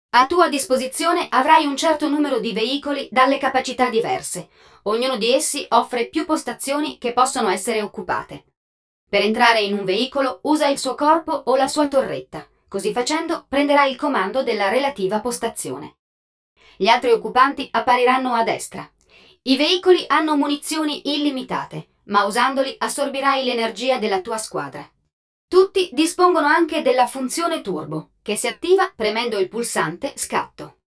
A tua disposizione avrai un certo numero di veicoli dalle capacità diverse. Ognuno di essi offre più postazioni che possono essere occupate. Per entrare in un veicolo usa il suo corpo o la sua torretta. Così facendo prenderai il comando della relativa postazione. Gli altri occupanti appariranno a destra. I veicoli hanno munizioni illimitate, ma usandoli assorbirai l'energia della tua squadra. Tutti dispongono anche della funzione turbo, che si attiva premendo il pulsante scatto.